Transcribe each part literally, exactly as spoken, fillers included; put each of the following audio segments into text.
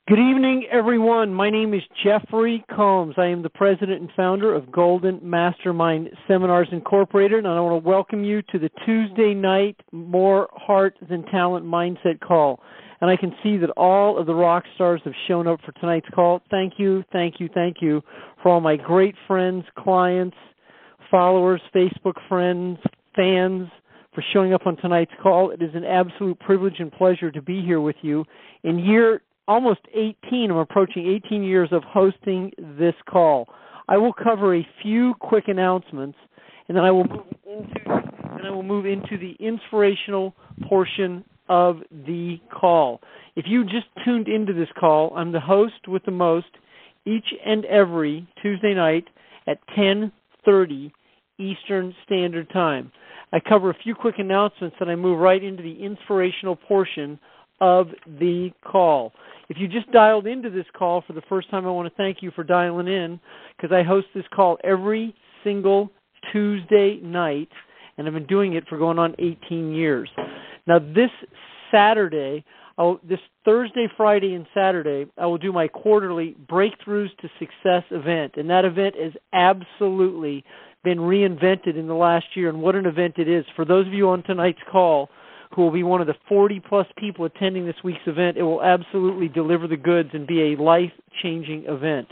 Good evening, everyone. My name is Jeffrey Combs. I am the president and founder of Golden Mastermind Seminars Incorporated, and I want to welcome you to the Tuesday night More Heart Than Talent Mindset call. And I can see that all of the rock stars have shown up for tonight's call. Thank you, thank you, thank you for all my great friends, clients, followers, Facebook friends, fans, for showing up on tonight's call. It is an absolute privilege and pleasure to be here with you. In year almost eighteen, I'm approaching eighteen years of hosting this call. I will cover a few quick announcements, and then I will move into, and I will move into the inspirational portion of the call. If you just tuned into this call, I'm the host with the most each and every Tuesday night at ten thirty Eastern Standard Time. I cover a few quick announcements, and I move right into the inspirational portion of the call. If you just dialed into this call for the first time, I want to thank you for dialing in, because I host this call every single Tuesday night, and I've been doing it for going on eighteen years. Now, this Saturday, I'll, this Thursday, Friday, and Saturday, I will do my quarterly Breakthroughs to Success event, and that event has absolutely been reinvented in the last year, and what an event it is. For those of you on tonight's call who will be one of the forty-plus people attending this week's event, it will absolutely deliver the goods and be a life-changing event.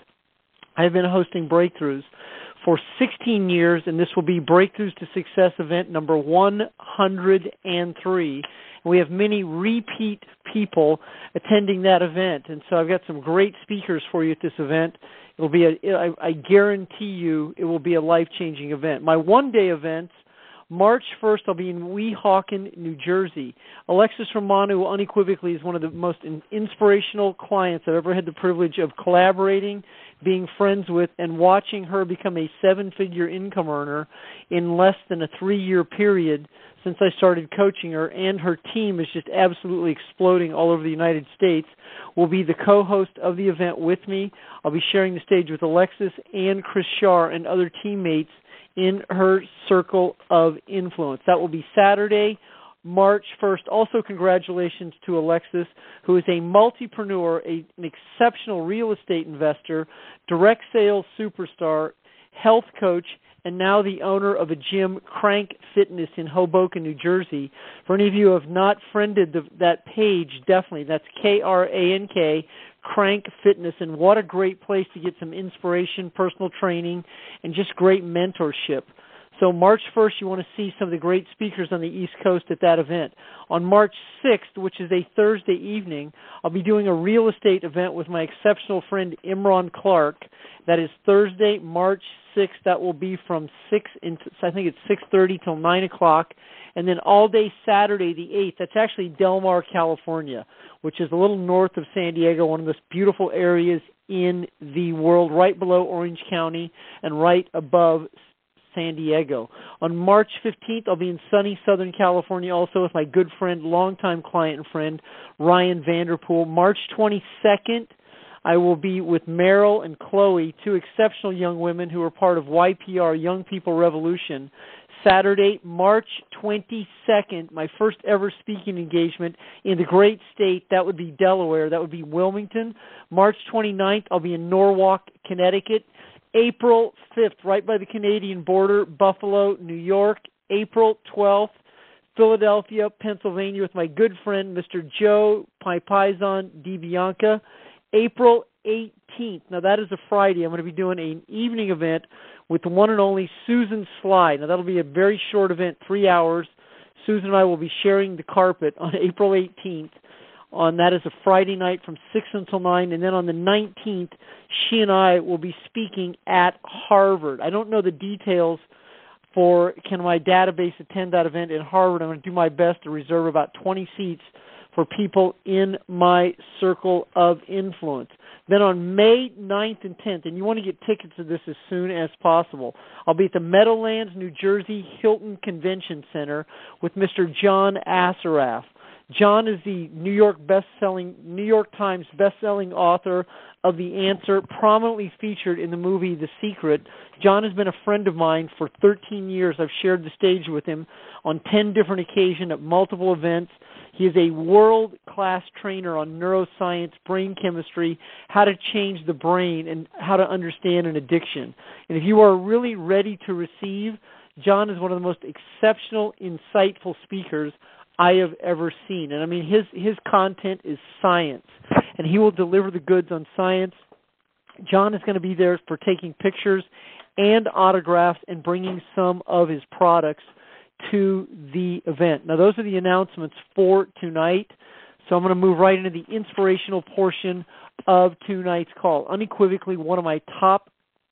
I have been hosting Breakthroughs for sixteen years, and this will be Breakthroughs to Success event number one hundred three. And we have many repeat people attending that event, and so I've got some great speakers for you at this event. It'll be a, I, I guarantee you it will be a life-changing event. My one-day events, March first, I'll be in Weehawken, New Jersey. Alexis Romano unequivocally is one of the most inspirational clients I've ever had the privilege of collaborating, being friends with, and watching her become a seven-figure income earner in less than a three-year period since I started coaching her, and her team is just absolutely exploding all over the United States. Will be the co-host of the event with me. I'll be sharing the stage with Alexis and Chris Shar and other teammates in her circle of influence. That will be Saturday, March first. Also, congratulations to Alexis, who is a multipreneur, a, an exceptional real estate investor, direct sales superstar, health coach, and now the owner of a gym, Crank Fitness, in Hoboken, New Jersey. For any of you who have not friended the, that page, definitely, that's K R A N K, Crank Fitness, and what a great place to get some inspiration, personal training, and just great mentorship. So March first, you want to see some of the great speakers on the East Coast at that event. On March sixth, which is a Thursday evening, I'll be doing a real estate event with my exceptional friend Imran Clark. That is Thursday, March sixth. That will be from six, into, I think it's six thirty till nine o'clock. And then all day Saturday, the eighth, that's actually Del Mar, California, which is a little north of San Diego, one of the most beautiful areas in the world, right below Orange County and right above San Diego. On March fifteenth, I'll be in sunny Southern California also with my good friend, longtime client and friend, Ryan Vanderpool. March twenty-second, I will be with Meryl and Chloe, two exceptional young women who are part of Y P R, Young People Revolution. Saturday, March twenty-second, my first ever speaking engagement in the great state. That would be Delaware. That would be Wilmington. March twenty-ninth, I'll be in Norwalk, Connecticut. April fifth, right by the Canadian border, Buffalo, New York. April twelfth, Philadelphia, Pennsylvania, with my good friend, Mister Joe Paisan DiBianca. April eighteenth, now that is a Friday. I'm going to be doing an evening event with the one and only Susan Sly. Now that'll be a very short event, three hours. Susan and I will be sharing the carpet on April eighteenth. On that is a Friday night from six until nine, and then on the nineteenth, she and I will be speaking at Harvard. I don't know the details for can my database attend that event in Harvard. I'm going to do my best to reserve about twenty seats for people in my circle of influence. Then on May ninth and tenth, and you want to get tickets to this as soon as possible, I'll be at the Meadowlands, New Jersey Hilton Convention Center with Mister John Assaraf. John is the New York best-selling, New York Times best-selling author of The Answer, prominently featured in the movie The Secret. John has been a friend of mine for thirteen years. I've shared the stage with him on ten different occasions at multiple events. He is a world-class trainer on neuroscience, brain chemistry, how to change the brain, and how to understand an addiction. And if you are really ready to receive, John is one of the most exceptional, insightful speakers I have ever seen. And I mean, his, his content is science, and he will deliver the goods on science. John is going to be there for taking pictures and autographs and bringing some of his products to the event. Now, those are the announcements for tonight. So I'm going to move right into the inspirational portion of tonight's call. Unequivocally, one of my top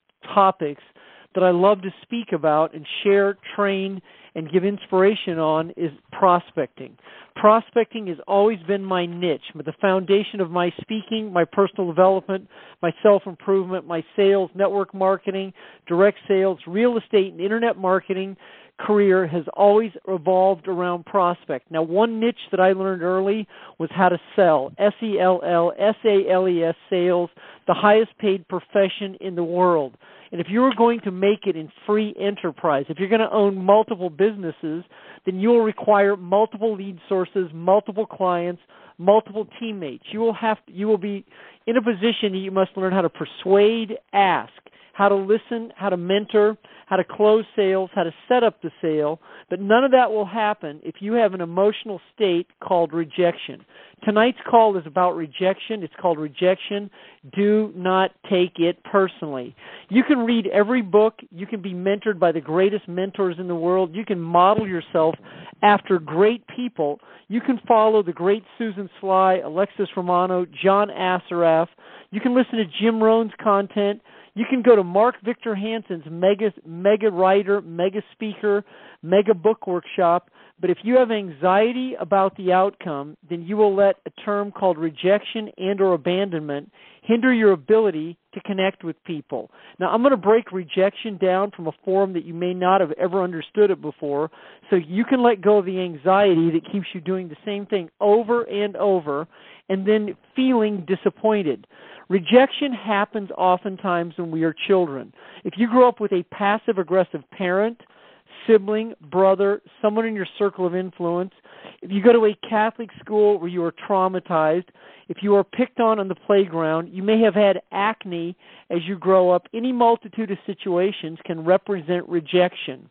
topics that I love to speak about and share, train, and give inspiration on is prospecting. Prospecting has always been my niche, but the foundation of my speaking, my personal development, my self-improvement, my sales, network marketing, direct sales, real estate, and internet marketing career has always revolved around prospect. Now, one niche that I learned early was how to sell, S E L L, S A L E S, sales, the highest paid profession in the world. And if you are going to make it in free enterprise, if you're going to own multiple businesses, then you will require multiple lead sources, multiple clients, multiple teammates. You will have to, you will be in a position that you must learn how to persuade, ask, how to listen, how to mentor, how to close sales, how to set up the sale, but none of that will happen if you have an emotional state called rejection. Tonight's call is about rejection. It's called Rejection. Do not take it personally. You can read every book. You can be mentored by the greatest mentors in the world. You can model yourself after great people. You can follow the great Susan Sly, Alexis Romano, John Assaraf. You can listen to Jim Rohn's content. You can go to Mark Victor Hansen's mega, mega writer, mega speaker, mega book workshop. But if you have anxiety about the outcome, then you will let a term called rejection and or abandonment hinder your ability to connect with people. Now, I'm going to break rejection down from a form that you may not have ever understood it before, so you can let go of the anxiety that keeps you doing the same thing over and over and then feeling disappointed. Rejection happens oftentimes when we are children. If you grow up with a passive-aggressive parent, sibling, brother, someone in your circle of influence, if you go to a Catholic school where you are traumatized, if you are picked on on the playground, you may have had acne as you grow up, any multitude of situations can represent rejection.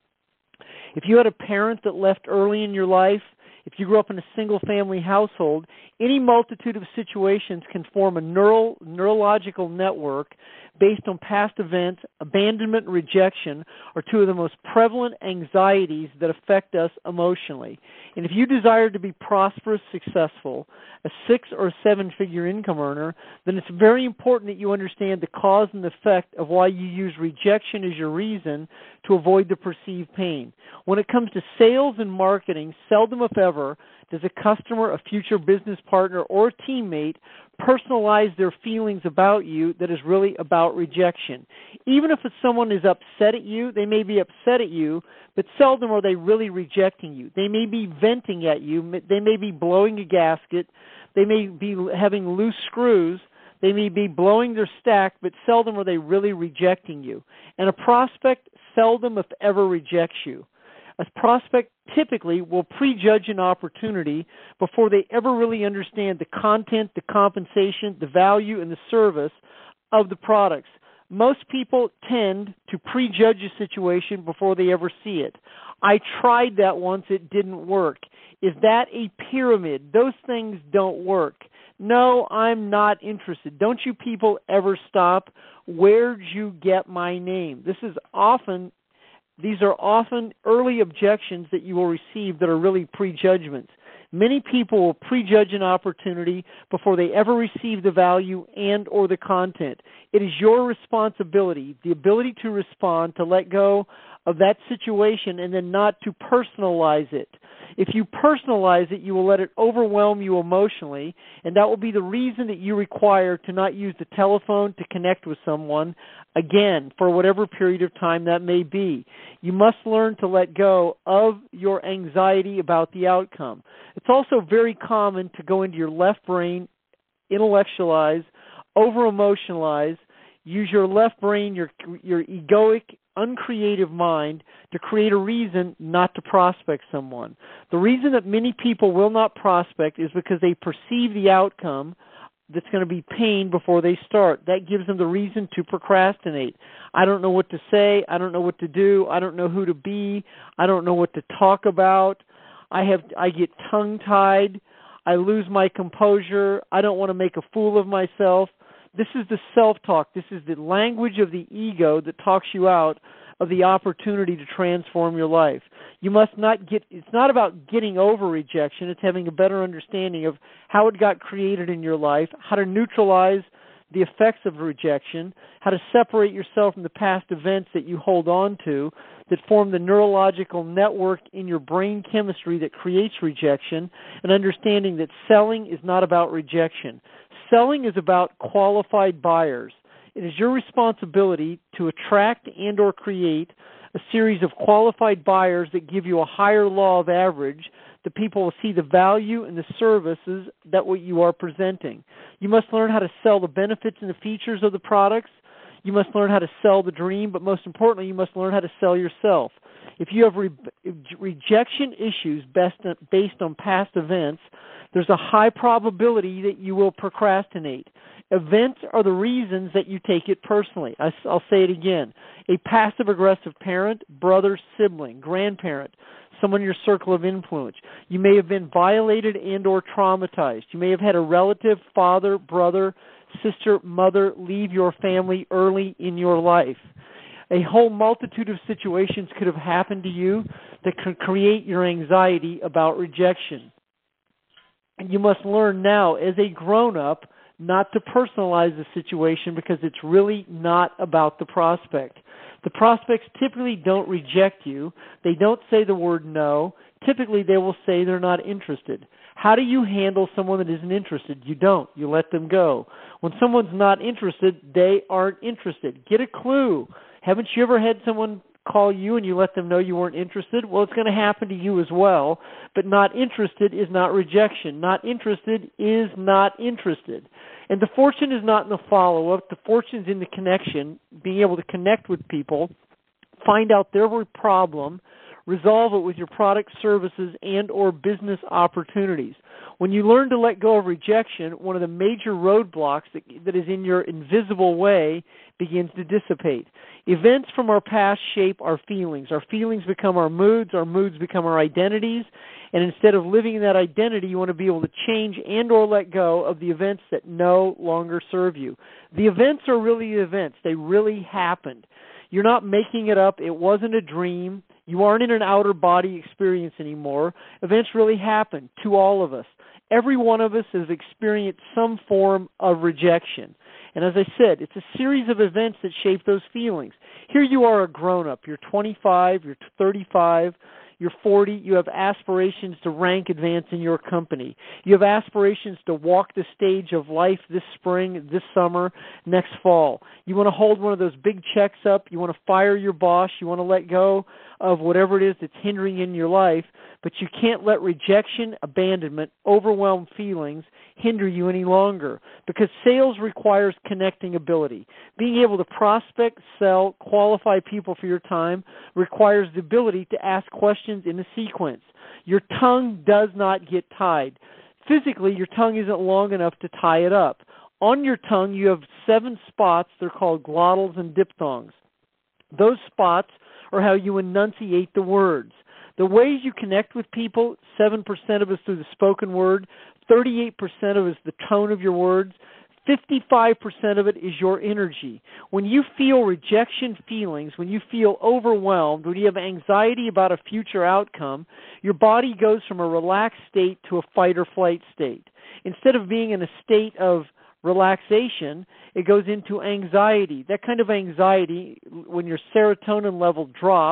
If you had a parent that left early in your life, if you grew up in a single-family household, any multitude of situations can form a neural, neurological network based on past events. Abandonment and rejection are two of the most prevalent anxieties that affect us emotionally. And if you desire to be prosperous, successful, a six or a seven-figure income earner, then it's very important that you understand the cause and effect of why you use rejection as your reason to avoid the perceived pain. When it comes to sales and marketing, seldom if ever does a customer, a future business partner, or a teammate personalize their feelings about you that is really about rejection. Even if it's someone is upset at you, they may be upset at you, but seldom are they really rejecting you. They may be venting at you. They may be blowing a gasket. They may be having loose screws. They may be blowing their stack, but seldom are they really rejecting you. And a prospect seldom, if ever, rejects you. A prospect typically will prejudge an opportunity before they ever really understand the content, the compensation, the value, and the service of the products. Most people tend to prejudge a situation before they ever see it. I tried that once. It didn't work. Is that a pyramid? Those things don't work. No, I'm not interested. Don't you people ever stop? Where'd you get my name? This is often These are often early objections that you will receive that are really prejudgments. Many people will prejudge an opportunity before they ever receive the value and or the content. It is your responsibility, the ability to respond, to let go of that situation and then not to personalize it. If you personalize it, you will let it overwhelm you emotionally, and that will be the reason that you require to not use the telephone to connect with someone again for whatever period of time that may be. You must learn to let go of your anxiety about the outcome. It's also very common to go into your left brain, intellectualize, over-emotionalize, use your left brain, your your egoic, uncreative mind to create a reason not to prospect someone. The reason that many people will not prospect is because they perceive the outcome that's going to be pain before they start. That gives them the reason to procrastinate. I don't know what to say. I don't know what to do. I don't know who to be. I don't know what to talk about. I have I get tongue-tied. I lose my composure. I don't want to make a fool of myself. This is the self-talk. This is the language of the ego that talks you out of the opportunity to transform your life. You must not get, it's not about getting over rejection. It's having a better understanding of how it got created in your life, how to neutralize the effects of rejection, how to separate yourself from the past events that you hold on to that form the neurological network in your brain chemistry that creates rejection, and understanding that selling is not about rejection. Selling is about qualified buyers. It is your responsibility to attract and or create a series of qualified buyers that give you a higher law of average. The people will see the value and the services that what you are presenting. You must learn how to sell the benefits and the features of the products. You must learn how to sell the dream, but most importantly, you must learn how to sell yourself. If you have re- rejection issues based on past events, there's a high probability that you will procrastinate. Events are the reasons that you take it personally. I, I'll say it again. A passive-aggressive parent, brother, sibling, grandparent, someone in your circle of influence. You may have been violated and or traumatized. You may have had a relative, father, brother, sister, mother leave your family early in your life. A whole multitude of situations could have happened to you that could create your anxiety about rejection. And you must learn now, as a grown-up, not to personalize the situation because it's really not about the prospect. The prospects typically don't reject you. They don't say the word no. Typically, they will say they're not interested. How do you handle someone that isn't interested? You don't. You let them go. When someone's not interested, they aren't interested. Get a clue. Haven't you ever had someone call you and you let them know you weren't interested? Well, it's going to happen to you as well. But not interested is not rejection. Not interested is not interested. And the fortune is not in the follow-up. The fortune's in the connection, being able to connect with people, find out their problem, resolve it with your product, services, and or business opportunities. When you learn to let go of rejection, one of the major roadblocks that, that is in your invisible way begins to dissipate. Events from our past shape our feelings. Our feelings become our moods. Our moods become our identities. And instead of living in that identity, you want to be able to change and or let go of the events that no longer serve you. The events are really the events. They really happened. You're not making it up. It wasn't a dream. You aren't in an outer body experience anymore. Events really happen to all of us. Every one of us has experienced some form of rejection. And as I said, it's a series of events that shape those feelings. Here you are a grown-up. You're twenty-five, you're thirty-five, you're forty. You have aspirations to rank advance in your company. You have aspirations to walk the stage of life this spring, this summer, next fall. You want to hold one of those big checks up. You want to fire your boss. You want to let go of whatever it is that's hindering in your life, but you can't let rejection, abandonment, overwhelmed feelings hinder you any longer, because sales requires connecting ability. Being able to prospect, sell, qualify people for your time requires the ability to ask questions in a sequence. Your tongue does not get tied. Physically, your tongue isn't long enough to tie it up. On your tongue, you have seven spots. They're called glottals and diphthongs. Those spots are how you enunciate the words. The ways you connect with people, seven percent of us through the spoken word, thirty-eight percent of it is the tone of your words, fifty-five percent of it is your energy. When you feel rejection feelings, when you feel overwhelmed, when you have anxiety about a future outcome, your body goes from a relaxed state to a fight or flight state. Instead of being in a state of relaxation, it goes into anxiety. That kind of anxiety, when your serotonin level drops,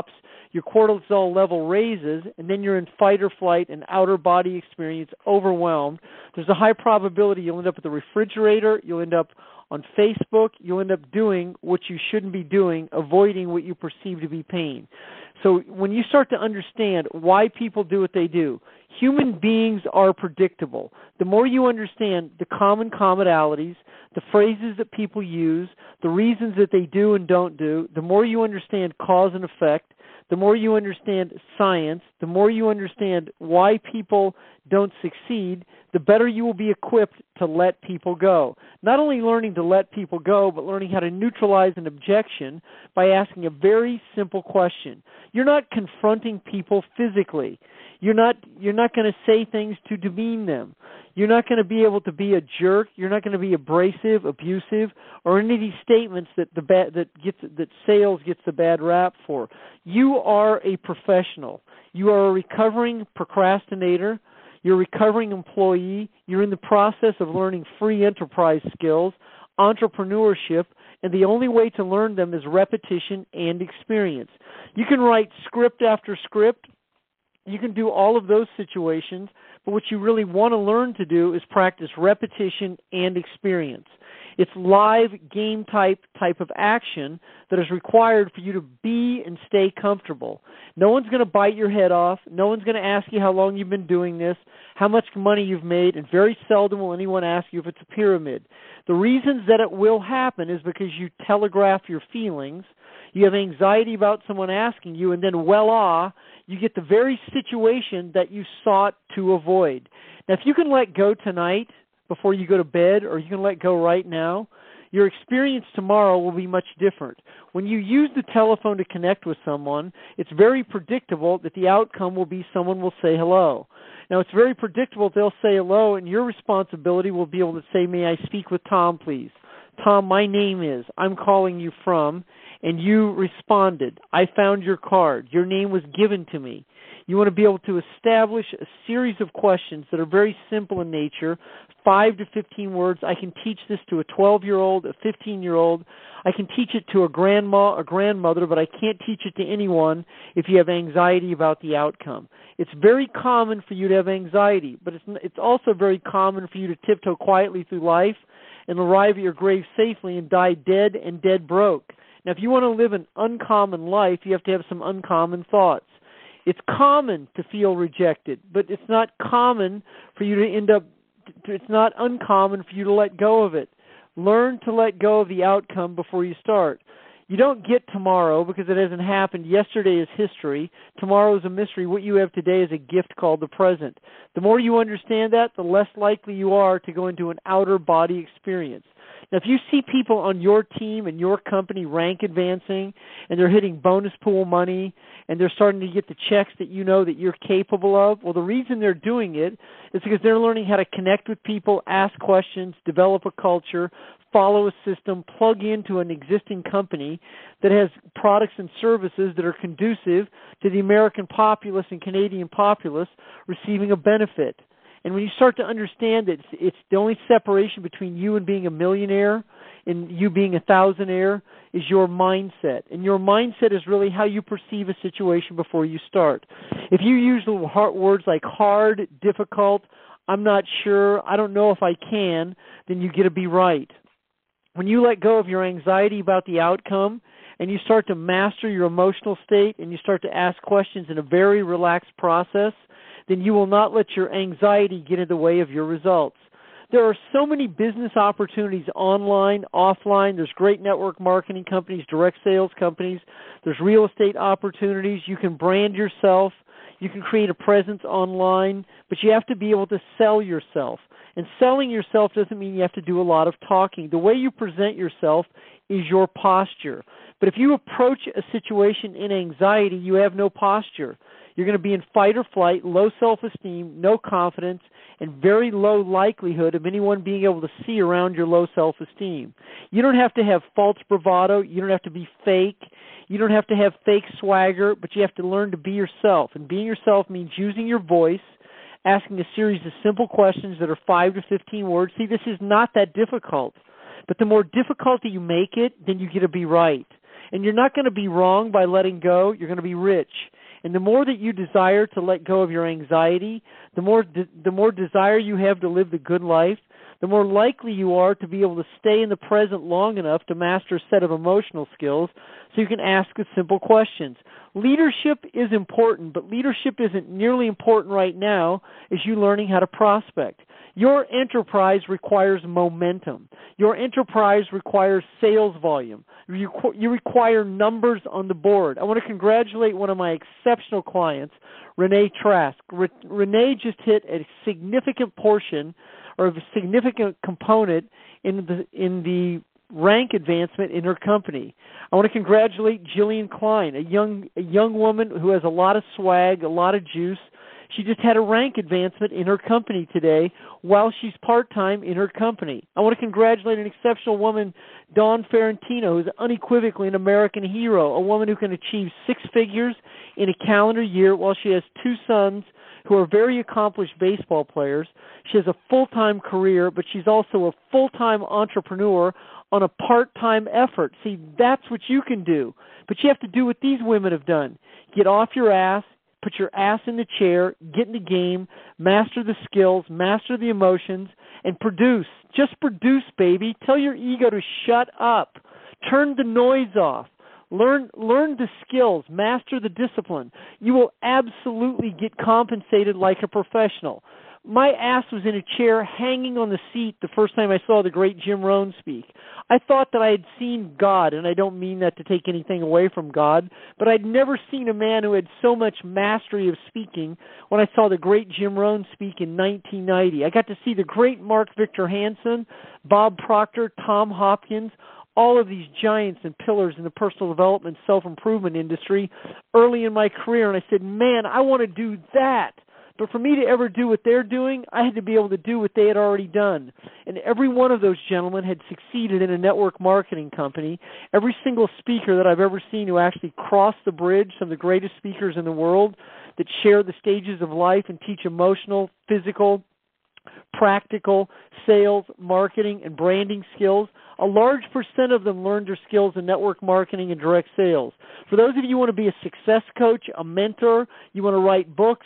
your cortisol level raises, and then you're in fight or flight and outer body experience, overwhelmed. There's a high probability you'll end up at the refrigerator, you'll end up on Facebook, you'll end up doing what you shouldn't be doing, avoiding what you perceive to be pain. So when you start to understand why people do what they do, human beings are predictable. The more you understand the common commonalities, the phrases that people use, the reasons that they do and don't do, the more you understand cause and effect, the more you understand science, the more you understand why people don't succeed, the better you will be equipped to let people go. Not only learning to let people go, but learning how to neutralize an objection by asking a very simple question. You're not confronting people physically. You're not, you're not going to say things to demean them. You're not going to be able to be a jerk. You're not going to be abrasive, abusive, or any of these statements that the ba- that gets that sales gets the bad rap for. You are a professional. You are a recovering procrastinator. You're a recovering employee. You're in the process of learning free enterprise skills, entrepreneurship, and the only way to learn them is repetition and experience. You can write script after script. You can do all of those situations, but what you really want to learn to do is practice repetition and experience. It's live game type type of action that is required for you to be and stay comfortable. No one's going to bite your head off. No one's going to ask you how long you've been doing this, how much money you've made, and very seldom will anyone ask you if it's a pyramid. The reasons that it will happen is because you telegraph your feelings, you have anxiety about someone asking you, and then voila, you get the very situation that you sought to avoid. Now, if you can let go tonight before you go to bed, or you can let go right now, your experience tomorrow will be much different. When you use the telephone to connect with someone, it's very predictable that the outcome will be someone will say hello. Now, it's very predictable they'll say hello, and your responsibility will be able to say, "May I speak with Tom, please? Tom, my name is, I'm calling you from," and you responded, "I found your card. Your name was given to me." You want to be able to establish a series of questions that are very simple in nature, five to fifteen words. I can teach this to a twelve-year-old, a fifteen-year-old. I can teach it to a grandma, a grandmother, but I can't teach it to anyone if you have anxiety about the outcome. It's very common for you to have anxiety, but it's, it's also very common for you to tiptoe quietly through life and arrive at your grave safely and die dead and dead broke. Now, if you want to live an uncommon life, you have to have some uncommon thoughts. It's common to feel rejected, but it's not common for you to end up, it's not uncommon for you to let go of it. Learn to let go of the outcome before you start. You don't get tomorrow because it hasn't happened. Yesterday is history. Tomorrow is a mystery. What you have today is a gift called the present. The more you understand that, the less likely you are to go into an outer body experience. Now, if you see people on your team and your company rank advancing, and they're hitting bonus pool money, and they're starting to get the checks that you know that you're capable of, well, the reason they're doing it is because they're learning how to connect with people, ask questions, develop a culture, follow a system, plug into an existing company that has products and services that are conducive to the American populace and Canadian populace receiving a benefit. And when you start to understand that it's, it's the only separation between you and being a millionaire and you being a thousandaire is your mindset. And your mindset is really how you perceive a situation before you start. If you use the hard words like hard, difficult, I'm not sure, I don't know if I can, then you get to be right. When you let go of your anxiety about the outcome and you start to master your emotional state and you start to ask questions in a very relaxed process, then you will not let your anxiety get in the way of your results. There are so many business opportunities online, offline. There's great network marketing companies, direct sales companies. There's real estate opportunities. You can brand yourself. You can create a presence online, but you have to be able to sell yourself. And selling yourself doesn't mean you have to do a lot of talking. The way you present yourself is your posture. But if you approach a situation in anxiety, you have no posture. You're going to be in fight or flight, low self-esteem, no confidence, and very low likelihood of anyone being able to see around your low self-esteem. You don't have to have false bravado. You don't have to be fake. You don't have to have fake swagger, but you have to learn to be yourself. And being yourself means using your voice, asking a series of simple questions that are five to fifteen words. See, this is not that difficult. But the more difficult that you make it, then you get to be right. And you're not going to be wrong by letting go. You're going to be rich. And the more that you desire to let go of your anxiety, the more de- the more desire you have to live the good life, the more likely you are to be able to stay in the present long enough to master a set of emotional skills so you can ask the simple questions. Leadership is important, but leadership isn't nearly important right now as you learning how to prospect. Your enterprise requires momentum. Your enterprise requires sales volume. You, you require numbers on the board. I want to congratulate one of my exceptional clients, Renee Trask. Re- Renee just hit a significant portion or a significant component in the in the rank advancement in her company. I want to congratulate Jillian Klein, a young a young woman who has a lot of swag, a lot of juice. She just had a rank advancement in her company today while she's part-time in her company. I want to congratulate an exceptional woman, Dawn Ferrantino, who's unequivocally an American hero, a woman who can achieve six figures in a calendar year while she has two sons who are very accomplished baseball players. She has a full-time career, but she's also a full-time entrepreneur on a part-time effort. See, that's what you can do. But you have to do what these women have done. Get off your ass, put your ass in the chair, get in the game, master the skills, master the emotions, and produce. Just produce, baby. Tell your ego to shut up. Turn the noise off. Learn learn the skills. Master the discipline. You will absolutely get compensated like a professional. My ass was in a chair hanging on the seat the first time I saw the great Jim Rohn speak. I thought that I had seen God, and I don't mean that to take anything away from God, but I'd never seen a man who had so much mastery of speaking when I saw the great Jim Rohn speak in nineteen ninety. I got to see the great Mark Victor Hansen, Bob Proctor, Tom Hopkins, all of these giants and pillars in the personal development, self-improvement industry early in my career, and I said, man, I want to do that. But for me to ever do what they're doing, I had to be able to do what they had already done. And every one of those gentlemen had succeeded in a network marketing company. Every single speaker that I've ever seen who actually crossed the bridge, some of the greatest speakers in the world that share the stages of life and teach emotional, physical, practical, sales, marketing, and branding skills, a large percent of them learned their skills in network marketing and direct sales. For those of you who want to be a success coach, a mentor, you want to write books,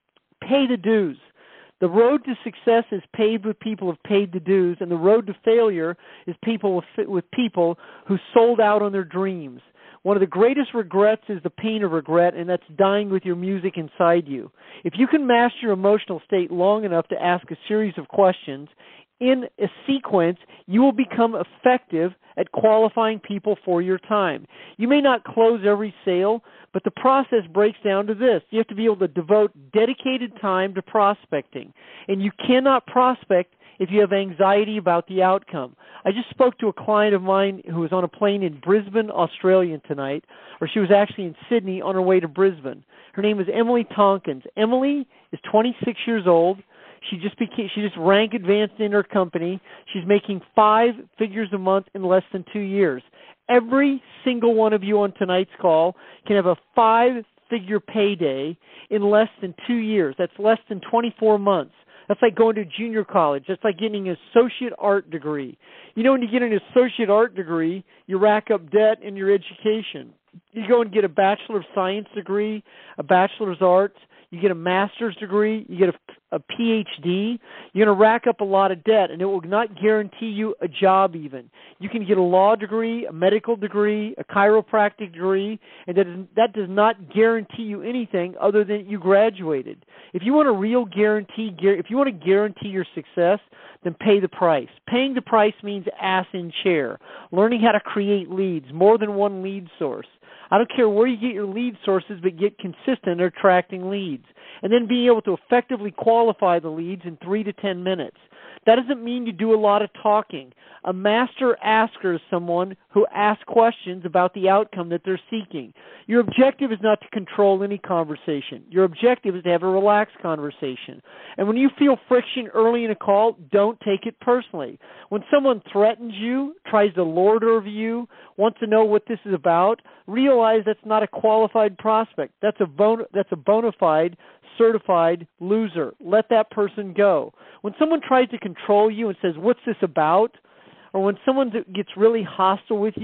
pay the dues. The road to success is paved with people who have paid the dues, and the road to failure is people with, with people who sold out on their dreams. One of the greatest regrets is the pain of regret, and that's dying with your music inside you. If you can master your emotional state long enough to ask a series of questions in a sequence, you will become effective at qualifying people for your time. You may not close every sale, but the process breaks down to this. You have to be able to devote dedicated time to prospecting, and you cannot prospect if you have anxiety about the outcome. I just spoke to a client of mine who was on a plane in Brisbane, Australia tonight, or she was actually in Sydney on her way to Brisbane. Her name is Emily Tompkins. Emily is twenty-six years old. She just became, she just rank advanced in her company. She's making five figures a month in less than two years. Every single one of you on tonight's call can have a five-figure payday in less than two years. That's less than twenty-four months. That's like going to junior college. That's like getting an associate art degree. You know, when you get an associate art degree, you rack up debt in your education. You go and get a Bachelor of Science degree, a Bachelor's Arts, you get a master's degree, you get a, a P H D, you're going to rack up a lot of debt, and it will not guarantee you a job even. You can get a law degree, a medical degree, a chiropractic degree, and that, is, that does not guarantee you anything other than you graduated. If you want a real guarantee, if you want to guarantee your success, then pay the price. Paying the price means ass in chair, learning how to create leads, more than one lead source. I don't care where you get your lead sources, but get consistent at attracting leads. And then being able to effectively qualify the leads in three to ten minutes. That doesn't mean you do a lot of talking. A master asker is someone who asks questions about the outcome that they're seeking. Your objective is not to control any conversation. Your objective is to have a relaxed conversation. And when you feel friction early in a call, don't take it personally. When someone threatens you, tries to lord over you, wants to know what this is about, realize that's not a qualified prospect. That's a bona, that's a bona fide, certified loser. Let that person go. When someone tries to control you and says, what's this about? Or when someone gets really hostile with you,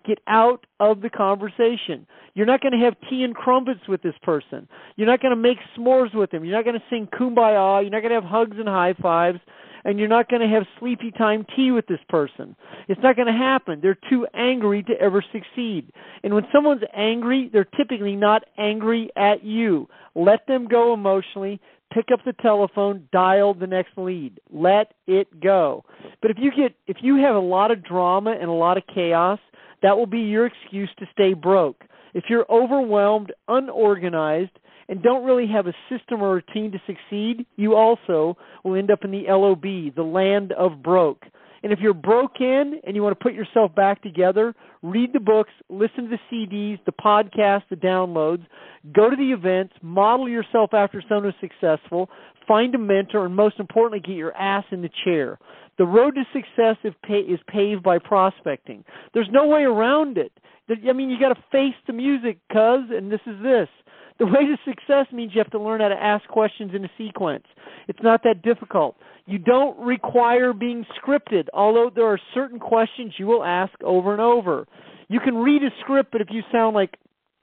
Get out of the conversation. You're not going to have tea and crumpets with this person. You're not going to make s'mores with them. You're not going to sing Kumbaya. You're not going to have hugs and high fives. And you're not going to have sleepy time tea with this person. It's not going to happen. They're too angry to ever succeed. And when someone's angry, they're typically not angry at you. Let them go emotionally. Pick up the telephone, dial the next lead. Let it go. But if you get, if you have a lot of drama and a lot of chaos, that will be your excuse to stay broke. If you're overwhelmed, unorganized, and don't really have a system or routine to succeed, you also will end up in the L O B, the land of broke. And if you're broken and you want to put yourself back together, read the books, listen to the C Ds, the podcasts, the downloads, go to the events, model yourself after someone who's successful, find a mentor, and most importantly, get your ass in the chair. The road to success is paved by prospecting. There's no way around it. I mean, you got to face the music, cuz, and this is this. The way to success means you have to learn how to ask questions in a sequence. It's not that difficult. You don't require being scripted, although there are certain questions you will ask over and over. You can read a script, but if you sound like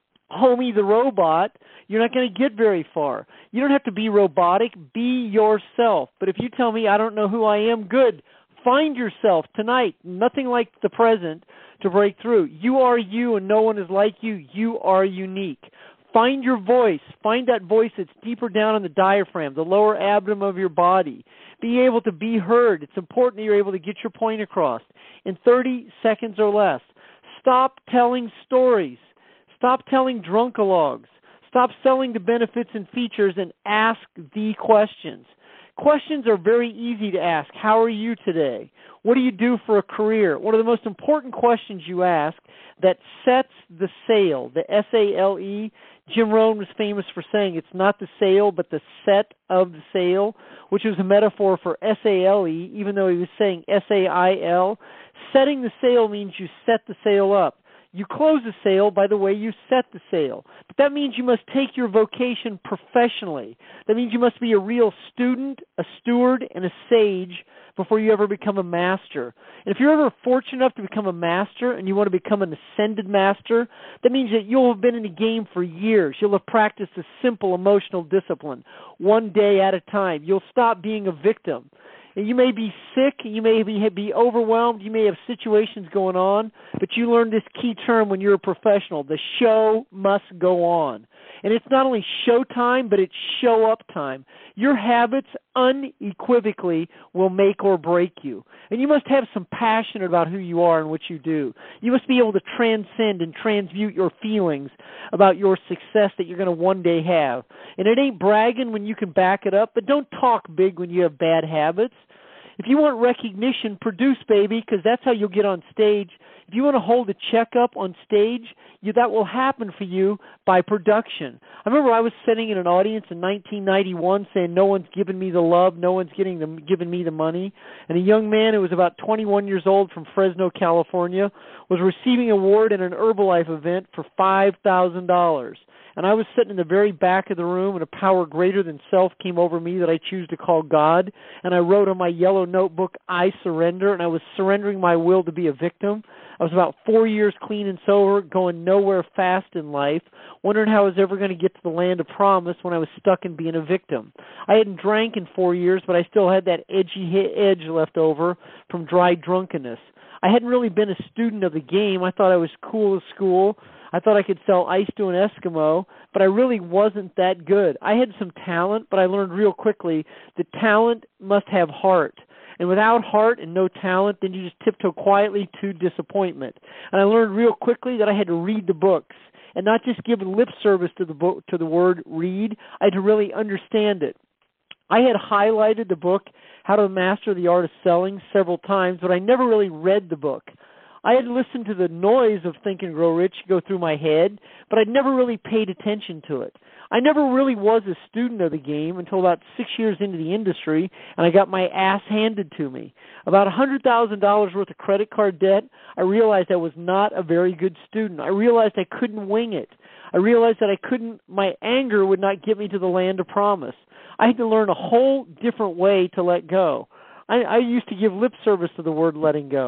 Homie the robot, you're not going to get very far. You don't have to be robotic. Be yourself. But if you tell me I don't know who I am, good. Find yourself tonight. Nothing like the present to break through. You are you, and no one is like you. You are unique. Find your voice. Find that voice that's deeper down in the diaphragm, the lower abdomen of your body. Be able to be heard. It's important that you're able to get your point across in thirty seconds or less. Stop telling stories. Stop telling drunkalogs. Stop selling the benefits and features and ask the questions. Questions are very easy to ask. How are you today? What do you do for a career? One of the most important questions you ask that sets the sale, the S A L E. Jim Rohn was famous for saying it's not the sale, but the set of the sale, which was a metaphor for S A L E, even though he was saying S A I L. Setting the sale means you set the sale up. You close the sale by the way you set the sale. But that means you must take your vocation professionally. That means you must be a real student, a steward, and a sage before you ever become a master. And if you're ever fortunate enough to become a master and you want to become an ascended master, that means that you'll have been in the game for years. You'll have practiced a simple emotional discipline, one day at a time. You'll stop being a victim. And you may be sick, you may be, be overwhelmed, you may have situations going on, but you learn this key term when you're a professional. The show must go on. And it's not only show time, but it's show up time. Your habits unequivocally will make or break you. And you must have some passion about who you are and what you do. You must be able to transcend and transmute your feelings about your success that you're going to one day have. And it ain't bragging when you can back it up, but don't talk big when you have bad habits. If you want recognition, produce, baby, because that's how you'll get on stage. If you want to hold a checkup on stage, you, that will happen for you by production. I remember I was sitting in an audience in nineteen ninety-one saying, no one's giving me the love, no one's getting the, giving me the money. And a young man who was about twenty-one years old from Fresno, California, was receiving an award at an Herbalife event for five thousand dollars. And I was sitting in the very back of the room, and a power greater than self came over me that I choose to call God. And I wrote on my yellow notebook, I surrender, and I was surrendering my will to be a victim. I was about four years clean and sober, going nowhere fast in life, wondering how I was ever going to get to the land of promise when I was stuck in being a victim. I hadn't drank in four years, but I still had that edgy edge left over from dry drunkenness. I hadn't really been a student of the game. I thought I was cool at school. I thought I could sell ice to an Eskimo, but I really wasn't that good. I had some talent, but I learned real quickly that talent must have heart. And without heart and no talent, then you just tiptoe quietly to disappointment. And I learned real quickly that I had to read the books and not just give lip service to the book, to the word read. I had to really understand it. I had highlighted the book, How to Master the Art of Selling, several times, but I never really read the book. I had listened to the noise of Think and Grow Rich go through my head, but I'd never really paid attention to it. I never really was a student of the game until about six years into the industry, and I got my ass handed to me. About one hundred thousand dollars worth of credit card debt, I realized I was not a very good student. I realized I couldn't wing it. I realized that I couldn't, my anger would not get me to the land of promise. I had to learn a whole different way to let go. I, I used to give lip service to the word letting go.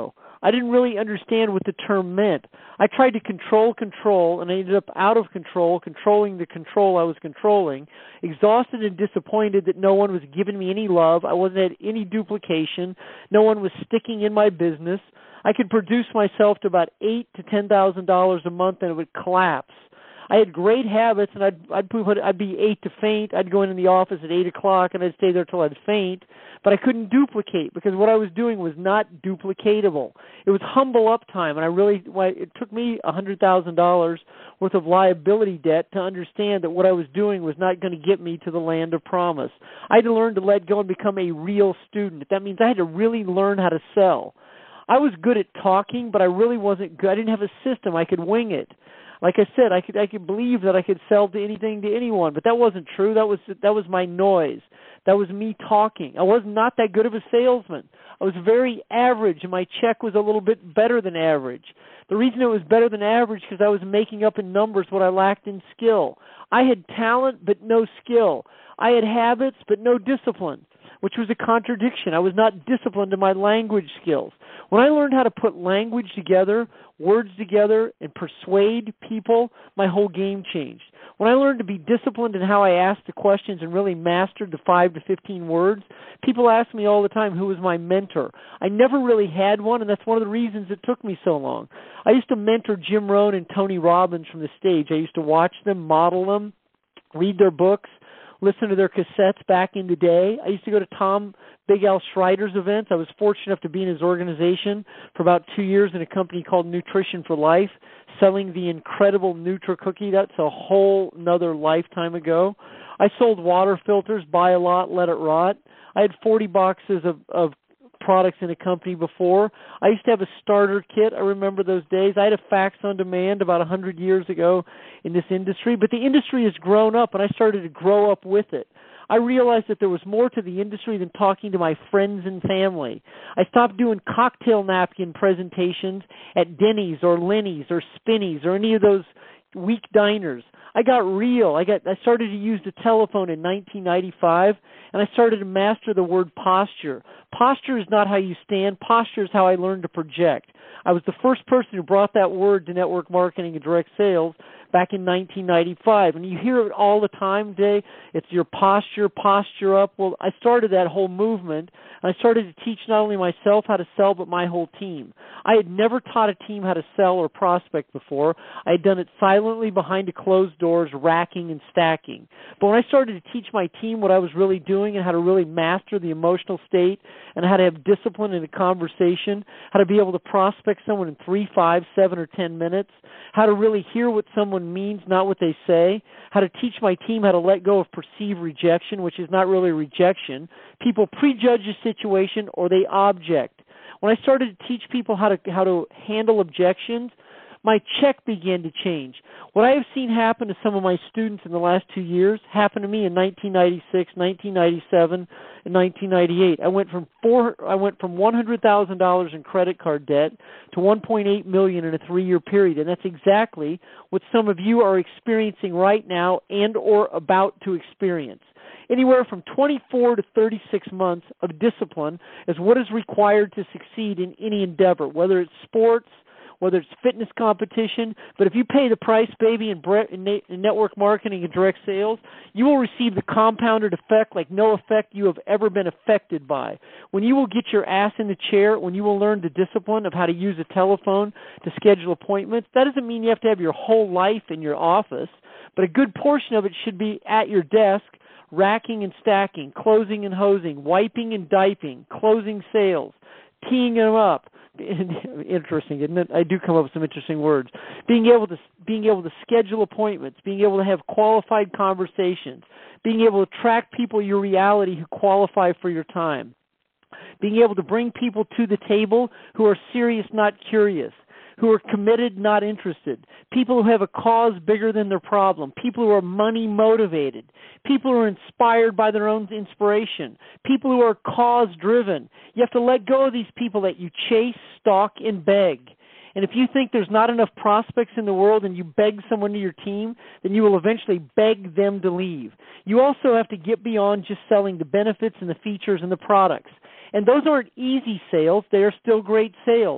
I didn't really understand what the term meant. I tried to control control, and I ended up out of control, controlling the control I was controlling, exhausted and disappointed that no one was giving me any love. I wasn't at any duplication. No one was sticking in my business. I could produce myself to about eight to ten thousand dollars a month, and it would collapse. I had great habits, and I'd I'd put I'd be eight to faint. I'd go in the office at eight o'clock, and I'd stay there till I'd faint. But I couldn't duplicate because what I was doing was not duplicatable. It was humble up time, and I really it took me a hundred thousand dollars worth of liability debt to understand that what I was doing was not going to get me to the land of promise. I had to learn to let go and become a real student. That means I had to really learn how to sell. I was good at talking, but I really wasn't good. I didn't have a system. I could wing it. Like I said, I could I could believe that I could sell to anything to anyone, but that wasn't true. That was that was my noise. That was me talking. I was not that good of a salesman. I was very average, and my check was a little bit better than average. The reason it was better than average because I was making up in numbers what I lacked in skill. I had talent but no skill. I had habits but no discipline, which was a contradiction. I was not disciplined in my language skills. When I learned how to put language together, words together, and persuade people, my whole game changed. When I learned to be disciplined in how I asked the questions and really mastered the five to fifteen words, people ask me all the time who was my mentor. I never really had one, and that's one of the reasons it took me so long. I used to mentor Jim Rohn and Tony Robbins from the stage. I used to watch them, model them, read their books, listen to their cassettes back in the day. I used to go to Tom Big Al Schreider's events. I was fortunate enough to be in his organization for about two years in a company called Nutrition for Life, selling the incredible Nutra cookie. That's a whole nother lifetime ago. I sold water filters, buy a lot, let it rot. I had forty boxes of, of products in a company before. I used to have a starter kit. I remember those days. I had a fax on demand about one hundred years ago in this industry, but the industry has grown up, and I started to grow up with it. I realized that there was more to the industry than talking to my friends and family. I stopped doing cocktail napkin presentations at Denny's or Lenny's or Spinny's or any of those weak diners. I got real. I got. I started to use the telephone in nineteen ninety-five, and I started to master the word posture. Posture is not how you stand. Posture is how I learned to project. I was the first person who brought that word to network marketing and direct sales back in nineteen ninety-five. And you hear it all the time today. It's your posture, posture up. Well, I started that whole movement, and I started to teach not only myself how to sell, but my whole team. I had never taught a team how to sell or prospect before. I had done it silently behind a closed doors, racking and stacking. But when I started to teach my team what I was really doing and how to really master the emotional state and how to have discipline in a conversation, how to be able to prospect someone in three, five, seven, or ten minutes, how to really hear what someone means, not what they say, how to teach my team how to let go of perceived rejection, which is not really rejection. People prejudge a situation or they object. When I started to teach people how to how to handle objections, my check began to change. What I have seen happen to some of my students in the last two years happened to me in nineteen ninety-six, nineteen ninety-seven, and nineteen ninety-eight. I went from four, I went from one hundred thousand dollars in credit card debt to one point eight million dollars in a three-year period, and that's exactly what some of you are experiencing right now and or about to experience. Anywhere from twenty-four to thirty-six months of discipline is what is required to succeed in any endeavor, whether it's sports, whether it's fitness competition. But if you pay the price, baby, in, bre- in, na- in network marketing and direct sales, you will receive the compounded effect like no effect you have ever been affected by. When you will get your ass in the chair, when you will learn the discipline of how to use a telephone to schedule appointments, that doesn't mean you have to have your whole life in your office, but a good portion of it should be at your desk, racking and stacking, closing and hosing, wiping and diping, closing sales, teeing them up. Interesting, isn't it? I do come up with some interesting words. Being able to being able to schedule appointments, being able to have qualified conversations, being able to track people your reality who qualify for your time, being able to bring people to the table who are serious, not curious, who are committed, not interested, people who have a cause bigger than their problem, people who are money motivated, people who are inspired by their own inspiration, people who are cause driven. You have to let go of these people that you chase, stalk, and beg. And if you think there's not enough prospects in the world and you beg someone to your team, then you will eventually beg them to leave. You also have to get beyond just selling the benefits and the features and the products. And those aren't easy sales. They are still great sales.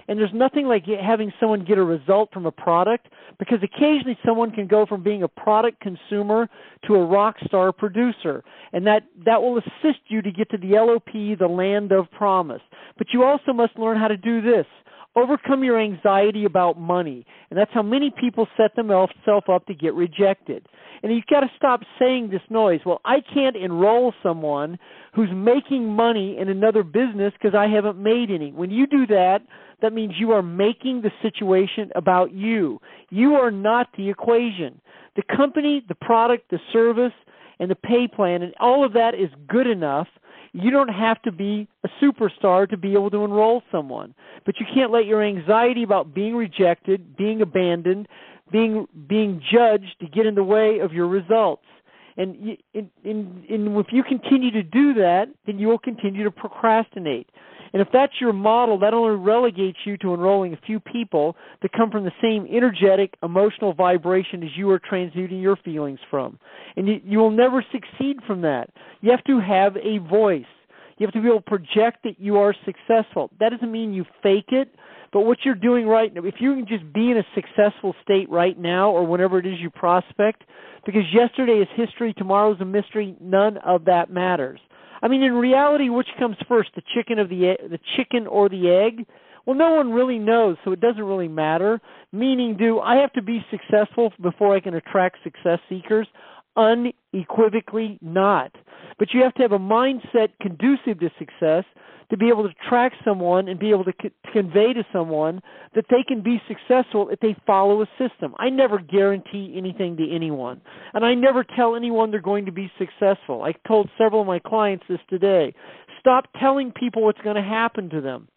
And there's nothing like having someone get a result from a product, because occasionally someone can go from being a product consumer to a rock star producer. And that, that will assist you to get to the L O P, the land of promise. But you also must learn how to do this. Overcome your anxiety about money. And that's how many people set themselves up to get rejected. And you've got to stop saying this noise. Well, I can't enroll someone who's making money in another business because I haven't made any. When you do that, that means you are making the situation about you. You are not the equation. The company, the product, the service, and the pay plan, and all of that is good enough. You don't have to be a superstar to be able to enroll someone. But you can't let your anxiety about being rejected, being abandoned, being being judged to get in the way of your results. And you, in, in, in, if you continue to do that, then you will continue to procrastinate. And if that's your model, that only relegates you to enrolling a few people that come from the same energetic, emotional vibration as you are transmuting your feelings from. And you, you will never succeed from that. You have to have a voice. You have to be able to project that you are successful. That doesn't mean you fake it, but what you're doing right now, if you can just be in a successful state right now or whenever it is you prospect, because yesterday is history, tomorrow is a mystery, none of that matters. I mean, in reality, which comes first, the chicken of the the chicken or the egg? Well, no one really knows, so it doesn't really matter. Meaning, do I have to be successful before I can attract success seekers? Unequivocally not. But you have to have a mindset conducive to success to be able to track someone and be able to co- convey to someone that they can be successful if they follow a system. I never guarantee anything to anyone, and I never tell anyone they're going to be successful. I told several of my clients this today. Stop telling people what's going to happen to them.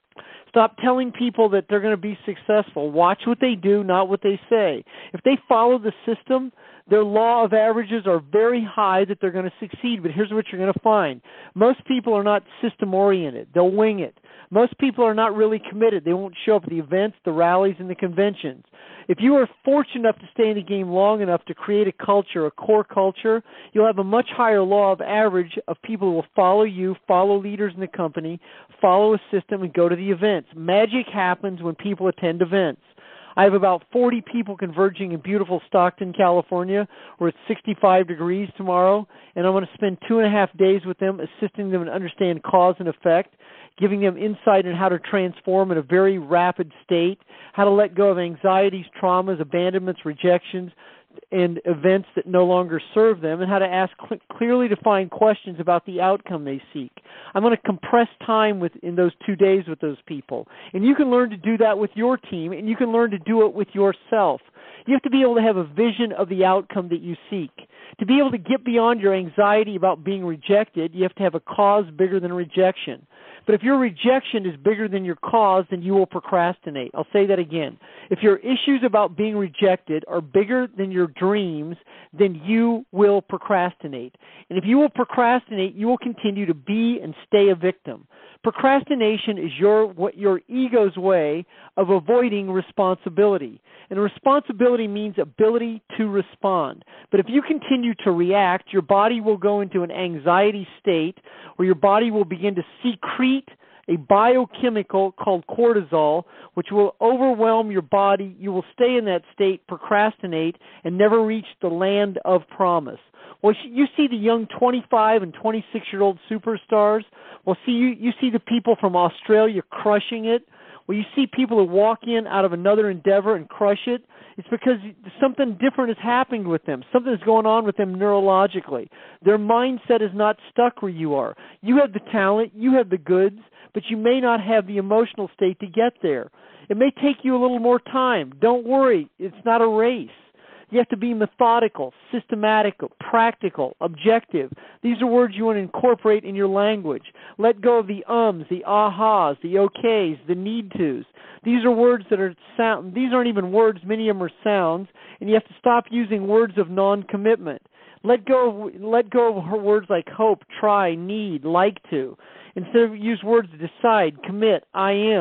Stop telling people that they're going to be successful. Watch what they do, not what they say. If they follow the system, their law of averages are very high that they're going to succeed. But here's what you're going to find. Most people are not system-oriented. They'll wing it. Most people are not really committed. They won't show up at the events, the rallies, and the conventions. If you are fortunate enough to stay in the game long enough to create a culture, a core culture, you'll have a much higher law of average of people who will follow you, follow leaders in the company, follow a system, and go to the events. Magic happens when people attend events. I have about forty people converging in beautiful Stockton, California, where it's sixty-five degrees tomorrow, and I'm going to spend two and a half days with them, assisting them to understand cause and effect, giving them insight on how to transform in a very rapid state, how to let go of anxieties, traumas, abandonments, rejections, and events that no longer serve them, and how to ask cl- clearly defined questions about the outcome they seek. I'm going to compress time with, in those two days with those people. And you can learn to do that with your team, and you can learn to do it with yourself. You have to be able to have a vision of the outcome that you seek. To be able to get beyond your anxiety about being rejected, you have to have a cause bigger than rejection. But if your rejection is bigger than your cause, then you will procrastinate. I'll say that again. If your issues about being rejected are bigger than your dreams, then you will procrastinate. And if you will procrastinate, you will continue to be and stay a victim. Procrastination is your what your ego's way of avoiding responsibility. And responsibility means ability to respond. But if you continue to react, your body will go into an anxiety state where your body will begin to secrete a biochemical called cortisol, which will overwhelm your body. You will stay in that state, procrastinate, and never reach the land of promise. Well, you see the young twenty-five and twenty-six-year-old superstars. Well, see you, you see the people from Australia crushing it. Well, you see people who walk in out of another endeavor and crush it. It's because something different is happening with them. Something is going on with them neurologically. Their mindset is not stuck where you are. You have the talent, you have the goods, but you may not have the emotional state to get there. It may take you a little more time. Don't worry. It's not a race. You have to be methodical, systematic, practical, objective. These are words you want to incorporate in your language. Let go of the ums, the ahas, the okays, the need tos. These are words that are sound. These aren't even words. Many of them are sounds, and you have to stop using words of non-commitment. Let go of, let go of words like hope, try, need, like to. Instead of use words decide, commit, I am.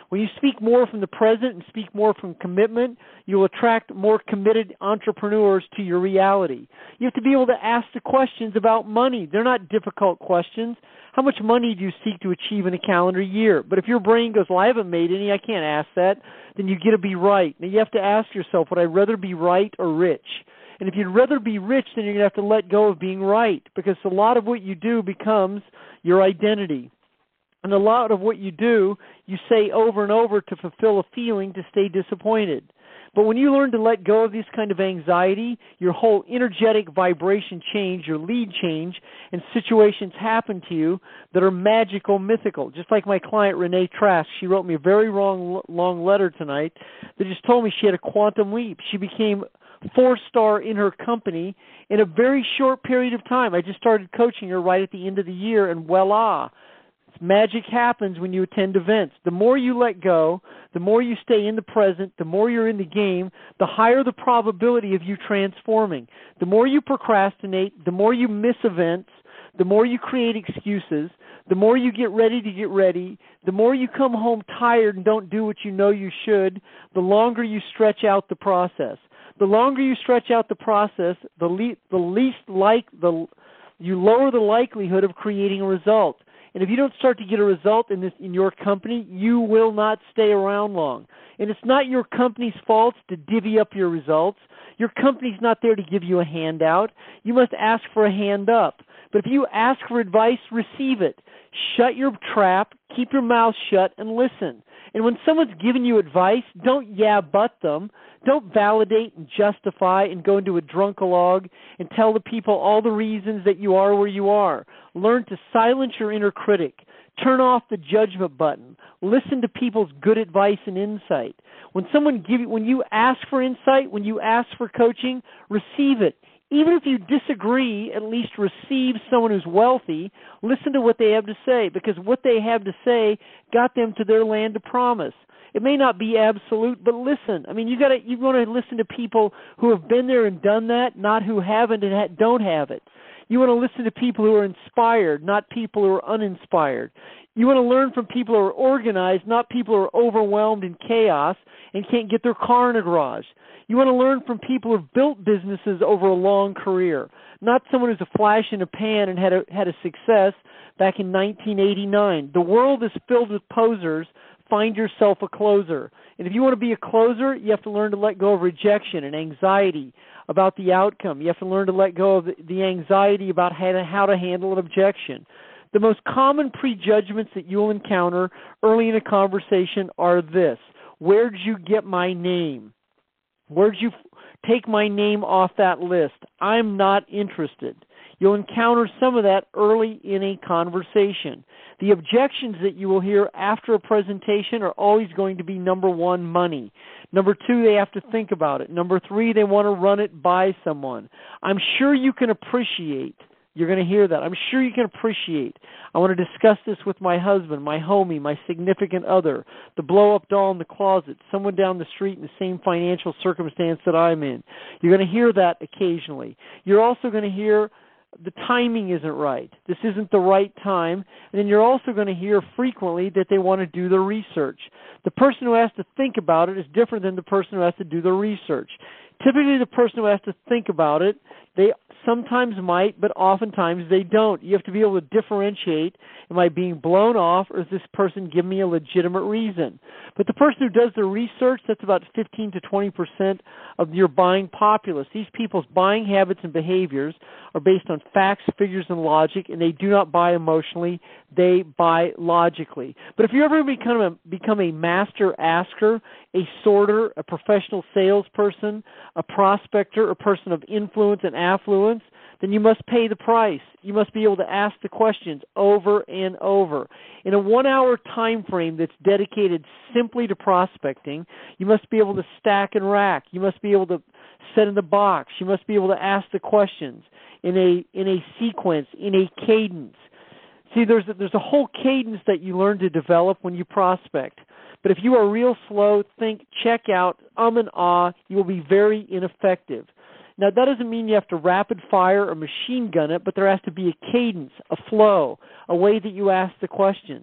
When you speak more from the present and speak more from commitment, you'll attract more committed entrepreneurs to your reality. You have to be able to ask the questions about money. They're not difficult questions. How much money do you seek to achieve in a calendar year? But if your brain goes, well, I haven't made any, I can't ask that, then you get to be right. Now, you have to ask yourself, would I rather be right or rich? And if you'd rather be rich, then you're going to have to let go of being right, because a lot of what you do becomes your identity. And a lot of what you do, you say over and over to fulfill a feeling, to stay disappointed. But when you learn to let go of this kind of anxiety, your whole energetic vibration change, your lead change, and situations happen to you that are magical, mythical. Just like my client, Renee Trask, she wrote me a very long, long letter tonight that just told me she had a quantum leap. She became four-star in her company in a very short period of time. I just started coaching her right at the end of the year, and voila. Magic happens when you attend events. The more you let go, the more you stay in the present, the more you're in the game, the higher the probability of you transforming. The more you procrastinate, the more you miss events, the more you create excuses, the more you get ready to get ready, the more you come home tired and don't do what you know you should, the longer you stretch out the process. The longer you stretch out the process, the, le- the least like the you lower the likelihood of creating a result. And if you don't start to get a result in this in your company, you will not stay around long. And it's not your company's fault to divvy up your results. Your company's not there to give you a handout. You must ask for a hand up. But if you ask for advice, receive it. Shut your trap, keep your mouth shut, and listen. And when someone's giving you advice, don't yeah but them. Don't validate and justify and go into a drunkalogue and tell the people all the reasons that you are where you are. Learn to silence your inner critic. Turn off the judgment button. Listen to people's good advice and insight. When someone give you, when you ask for insight, when you ask for coaching, receive it. Even if you disagree, at least receive someone who's wealthy. Listen to what they have to say, because what they have to say got them to their land of promise. It may not be absolute, but listen. I mean, you got to you want to listen to people who have been there and done that, not who haven't and ha- don't have it. You want to listen to people who are inspired, not people who are uninspired. You want to learn from people who are organized, not people who are overwhelmed in chaos and can't get their car in a garage. You want to learn from people who have built businesses over a long career, not someone who's a flash in a pan and had a, had a success back in nineteen eighty-nine. The world is filled with posers. Find yourself a closer. And if you want to be a closer, you have to learn to let go of rejection and anxiety about the outcome. You have to learn to let go of the anxiety about how to, how to handle an objection. The most common prejudgments that you'll encounter early in a conversation are this: where did you get my name? Where did you take my name off that list? I'm not interested. You'll encounter some of that early in a conversation. The objections that you will hear after a presentation are always going to be, number one, money. Number two, they have to think about it. Number three, they want to run it by someone. I'm sure you can appreciate. You're going to hear that. I'm sure you can appreciate. I want to discuss this with my husband, my homie, my significant other, the blow-up doll in the closet, someone down the street in the same financial circumstance that I'm in. You're going to hear that occasionally. You're also going to hear the timing isn't right. This isn't the right time. And then you're also going to hear frequently that they want to do the research. The person who has to think about it is different than the person who has to do the research. Typically, the person who has to think about it, they sometimes might, but oftentimes they don't. You have to be able to differentiate, am I being blown off, or is this person giving me a legitimate reason? But the person who does the research, that's about fifteen to twenty percent of your buying populace. These people's buying habits and behaviors are based on facts, figures, and logic, and they do not buy emotionally. They buy logically. But if you ever become a, become a master asker, a sorter, a professional salesperson, a prospector, a person of influence and affluence, then you must pay the price. You must be able to ask the questions over and over. In a one-hour time frame that's dedicated simply to prospecting, you must be able to stack and rack. You must be able to set in the box. You must be able to ask the questions in a in a sequence, in a cadence. See, there's a, there's a whole cadence that you learn to develop when you prospect. But if you are real slow, think, check out, um and ah, you will be very ineffective. Now, that doesn't mean you have to rapid fire or machine gun it, but there has to be a cadence, a flow, a way that you ask the questions.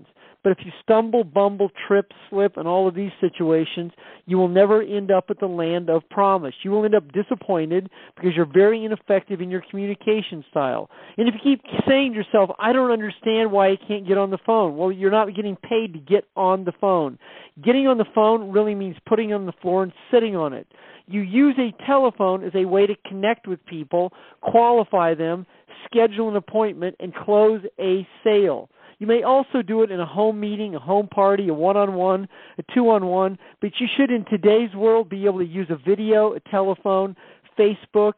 But if you stumble, bumble, trip, slip, and all of these situations, you will never end up at the land of promise. You will end up disappointed because you're very ineffective in your communication style. And if you keep saying to yourself, I don't understand why I can't get on the phone, well, you're not getting paid to get on the phone. Getting on the phone really means putting it on the floor and sitting on it. You use a telephone as a way to connect with people, qualify them, schedule an appointment, and close a sale. You may also do it in a home meeting, a home party, a one-on-one, a two-on-one, but you should, in today's world, be able to use a video, a telephone, Facebook,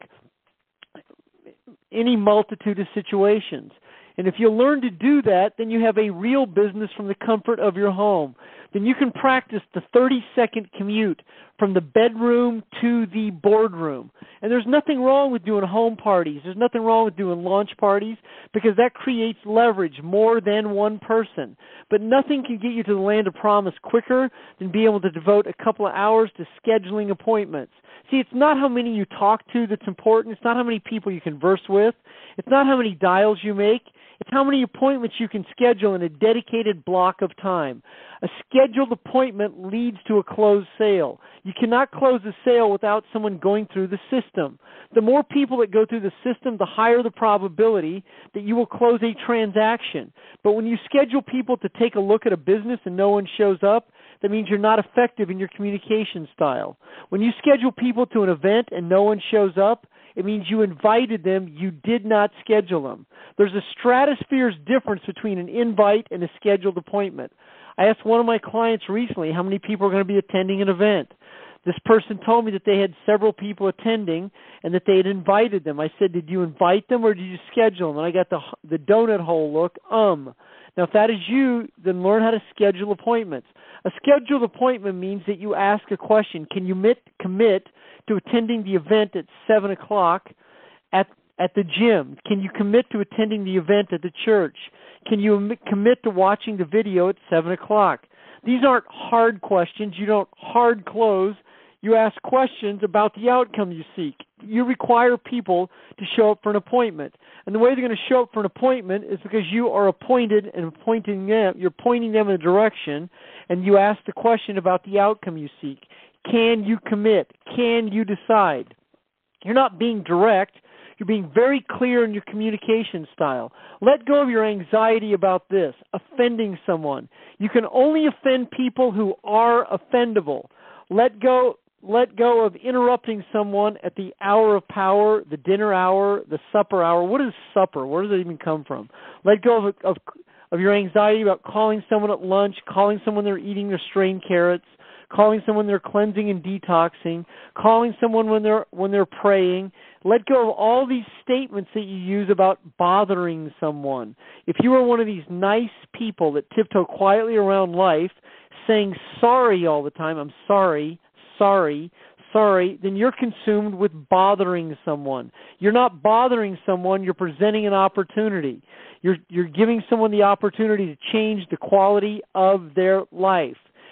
any multitude of situations. And if you learn to do that, then you have a real business from the comfort of your home. Then you can practice the thirty-second commute from the bedroom to the boardroom. And there's nothing wrong with doing home parties. There's nothing wrong with doing launch parties because that creates leverage, more than one person. But nothing can get you to the land of promise quicker than being able to devote a couple of hours to scheduling appointments. See, it's not how many you talk to that's important. It's not how many people you converse with. It's not how many dials you make. It's how many appointments you can schedule in a dedicated block of time. A scheduled appointment leads to a closed sale. You cannot close a sale without someone going through the system. The more people that go through the system, the higher the probability that you will close a transaction. But when you schedule people to take a look at a business and no one shows up, that means you're not effective in your communication style. When you schedule people to an event and no one shows up, it means you invited them, you did not schedule them. There's a stratosphere's difference between an invite and a scheduled appointment. I asked one of my clients recently how many people are going to be attending an event. This person told me that they had several people attending and that they had invited them. I said, did you invite them or did you schedule them? And I got the, the donut hole look, um. Now, if that is you, then learn how to schedule appointments. A scheduled appointment means that you ask a question. Can you commit, commit to attending the event at seven o'clock at, at the gym? Can you commit to attending the event at the church? Can you commit to watching the video at seven o'clock? These aren't hard questions. You don't hard close. You ask questions about the outcome you seek. You require people to show up for an appointment. And the way they're going to show up for an appointment is because you are appointed and pointing them, you're pointing them in a direction, and you ask the question about the outcome you seek. Can you commit? Can you decide? You're not being direct. You're being very clear in your communication style. Let go of your anxiety about this, offending someone. You can only offend people who are offendable. Let go Let go of interrupting someone at the hour of power, the dinner hour, the supper hour. What is supper? Where does it even come from? Let go of, of, of your anxiety about calling someone at lunch, calling someone they're eating their strained carrots, calling someone they're cleansing and detoxing, calling someone when they're when they're praying. Let go of all these statements that you use about bothering someone. If you are one of these nice people that tiptoe quietly around life, saying sorry all the time, I'm sorry, sorry, sorry, then you're consumed with bothering someone. You're not bothering someone, you're presenting an opportunity. You're, you're giving someone the opportunity to change the quality of their life.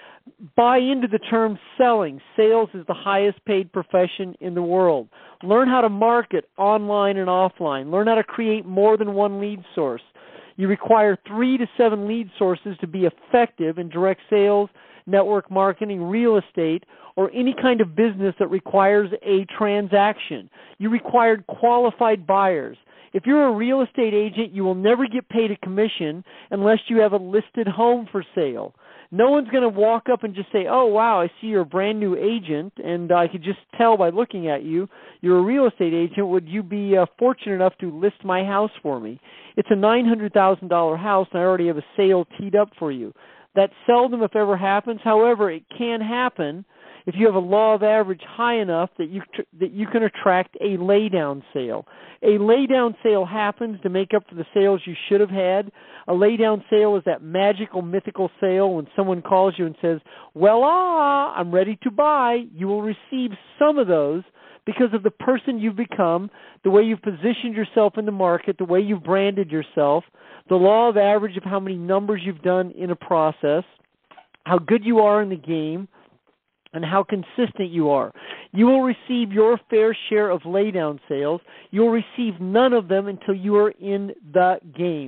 Buy into the term selling. Sales is the highest paid profession in the world. Learn how to market online and offline. Learn how to create more than one lead source. You require three to seven lead sources to be effective in direct sales, network marketing, real estate, or any kind of business that requires a transaction. You required qualified buyers. If you're a real estate agent, you will never get paid a commission unless you have a listed home for sale. No one's going to walk up and just say, oh, wow, I see you're a brand new agent, and I could just tell by looking at you, you're a real estate agent. Would you be uh, fortunate enough to list my house for me? It's a nine hundred thousand dollars house, and I already have a sale teed up for you. That seldom, if ever, happens. However, it can happen if you have a law of average high enough that you tr- that you can attract a lay-down sale. A lay-down sale happens to make up for the sales you should have had. A lay-down sale is that magical, mythical sale when someone calls you and says, well, ah, I'm ready to buy. You will receive some of those because of the person you've become, the way you've positioned yourself in the market, the way you've branded yourself, the law of average of how many numbers you've done in a process, how good you are in the game, and how consistent you are. You will receive your fair share of laydown sales. You will receive none of them until you are in the game.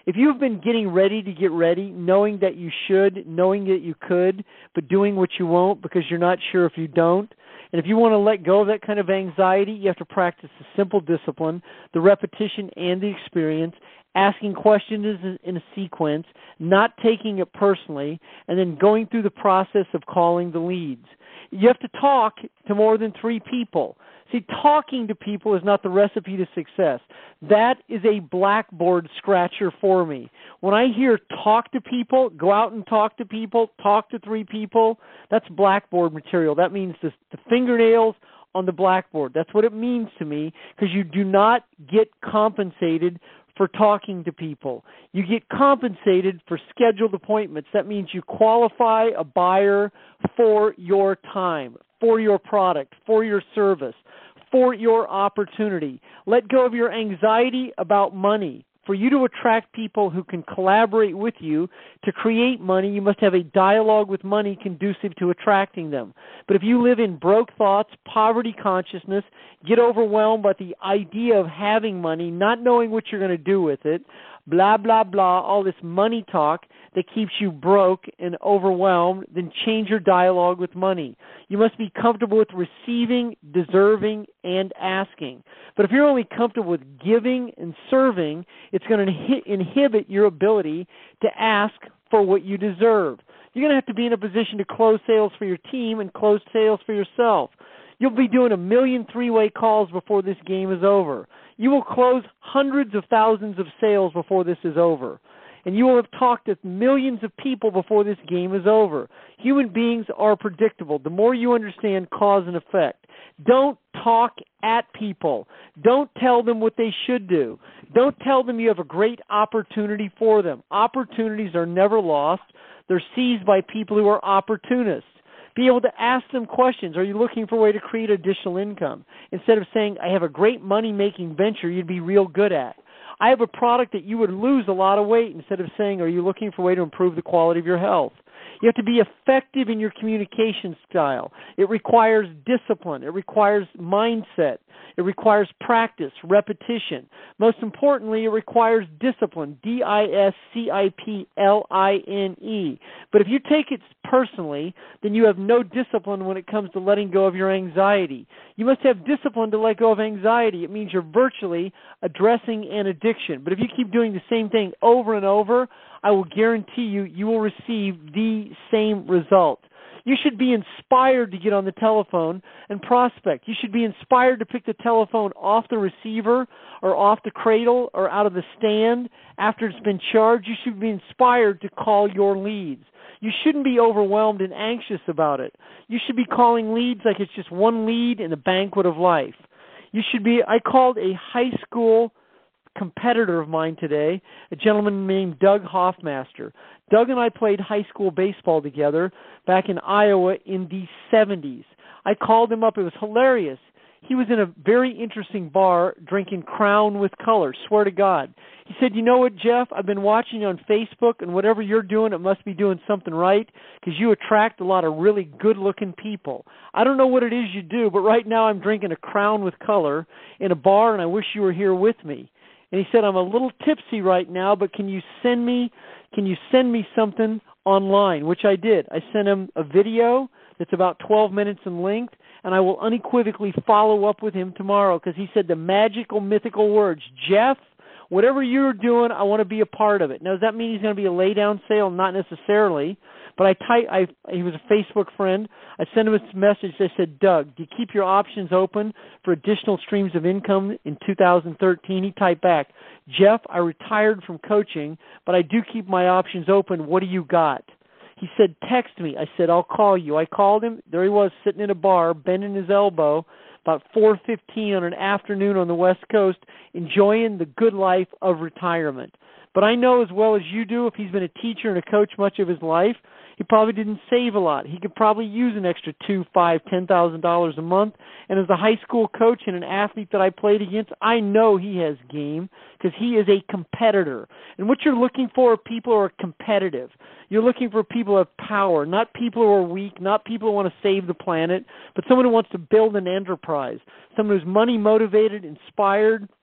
If you've been getting ready to get ready, knowing that you should, knowing that you could, but doing what you won't because you're not sure if you don't, and if you want to let go of that kind of anxiety, you have to practice the simple discipline, the repetition and the experience, asking questions in a sequence, not taking it personally, and then going through the process of calling the leads. You have to talk to more than three people. See, talking to people is not the recipe to success. That is a blackboard scratcher for me. When I hear talk to people, go out and talk to people, talk to three people, that's blackboard material. That means the, the fingernails on the blackboard. That's what it means to me, because you do not get compensated for talking to people. You get compensated for scheduled appointments. That means you qualify a buyer for your time, for your product, for your service, for your opportunity. Let go of your anxiety about money. For you to attract people who can collaborate with you to create money, you must have a dialogue with money conducive to attracting them. But if you live in broke thoughts, poverty consciousness, get overwhelmed by the idea of having money, not knowing what you're going to do with it, blah, blah, blah, all this money talk that keeps you broke and overwhelmed, then change your dialogue with money. You must be comfortable with receiving, deserving, and asking. But if you're only comfortable with giving and serving, it's going to inhibit your ability to ask for what you deserve. You're going to have to be in a position to close sales for your team and close sales for yourself. You'll be doing a million three-way calls before this game is over. You will close hundreds of thousands of sales before this is over. And you will have talked to millions of people before this game is over. Human beings are predictable. The more you understand cause and effect. Don't talk at people. Don't tell them what they should do. Don't tell them you have a great opportunity for them. Opportunities are never lost. They're seized by people who are opportunists. Be able to ask them questions. Are you looking for a way to create additional income? Instead of saying, I have a great money-making venture you'd be real good at. I have a product that you would lose a lot of weight, instead of saying, are you looking for a way to improve the quality of your health? You have to be effective in your communication style. It requires discipline. It requires mindset. It requires practice, repetition. Most importantly, it requires discipline, D I S C I P L I N E. But if you take it personally, then you have no discipline when it comes to letting go of your anxiety. You must have discipline to let go of anxiety. It means you're virtually addressing an addiction. But if you keep doing the same thing over and over, I will guarantee you, you will receive the same result. You should be inspired to get on the telephone and prospect. You should be inspired to pick the telephone off the receiver or off the cradle or out of the stand after it's been charged. You should be inspired to call your leads. You shouldn't be overwhelmed and anxious about it. You should be calling leads like it's just one lead in the banquet of life. You should be, I called a high school competitor of mine today, a gentleman named Doug Hoffmaster. Doug and I played high school baseball together back in Iowa in the seventies. I called him up. It was hilarious. He was in a very interesting bar drinking Crown with color, swear to God. He said, you know what, Jeff, I've been watching you on Facebook, and whatever you're doing, it must be doing something right, because you attract a lot of really good-looking people. I don't know what it is you do, but right now I'm drinking a Crown with color in a bar, and I wish you were here with me. And he said, I'm a little tipsy right now, but can you send me, can you send me something online, which I did. I sent him a video that's about twelve minutes in length, and I will unequivocally follow up with him tomorrow, because he said the magical, mythical words, Jeff, whatever you're doing, I want to be a part of it. Now, does that mean he's going to be a lay-down sale? Not necessarily. But I, type, I he was a Facebook friend. I sent him a message. I said, Doug, do you keep your options open for additional streams of income in two thousand thirteen? He typed back, Jeff, I retired from coaching, but I do keep my options open. What do you got? He said, text me. I said, I'll call you. I called him. There he was sitting in a bar, bending his elbow, about four fifteen on an afternoon on the West Coast, enjoying the good life of retirement. But I know as well as you do, if he's been a teacher and a coach much of his life, he probably didn't save a lot. He could probably use an extra two, five, ten thousand dollars a month. And as a high school coach and an athlete that I played against, I know he has game because he is a competitor. And what you're looking for are people who are competitive. You're looking for people who have power, not people who are weak, not people who want to save the planet, but someone who wants to build an enterprise, someone who's money motivated, inspired,